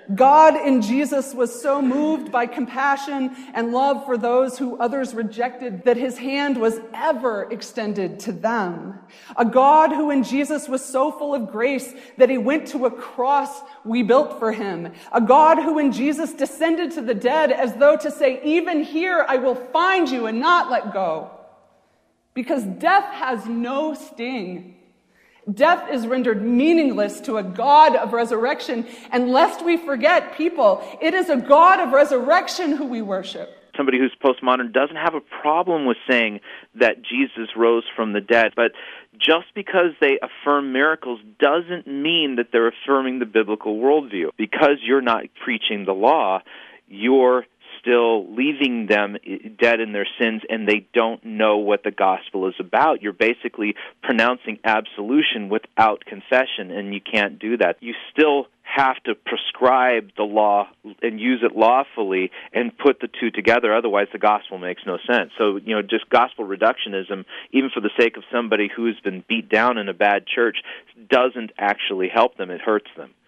God in Jesus was so moved by compassion and love for those who others rejected that his hand was ever extended to them. A God who in Jesus was so full of grace that he went to a cross we built for him. A God who in Jesus descended to the dead as though to say, even here I will find you and not let go. Because death has no sting. Death is rendered meaningless to a God of resurrection. And lest we forget, people, it is a God of resurrection who we worship. Somebody who's postmodern doesn't have a problem with saying that Jesus rose from the dead, but just because they affirm miracles doesn't mean that they're affirming the biblical worldview. Because you're not preaching the law, you're still leaving them dead in their sins, and they don't know what the gospel is about. You're basically pronouncing absolution without confession, and you can't do that. You still have to prescribe the law and use it lawfully and put the two together. Otherwise, the gospel makes no sense. So, just gospel reductionism, even for the sake of somebody who's been beat down in a bad church, doesn't actually help them. It hurts them.